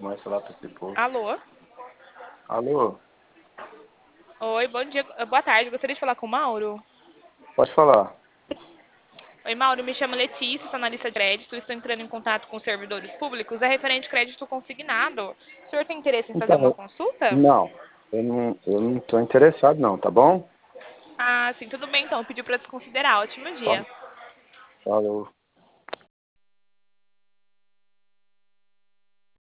Mostra lá pra esse povo. Alô? Alô? Oi, bom dia. Boa tarde. Gostaria de falar com o Mauro. Pode falar. Oi, Mauro. Me chamo Letícia, sou analista de crédito. Estou entrando em contato com os servidores públicos. É referente crédito consignado. O senhor tem interesse em fazer uma Então, consulta? não. Eu não tô interessado não, tá bom? Ah, sim, tudo bem então. Pediu para desconsiderar. Ótimo dia. Falou.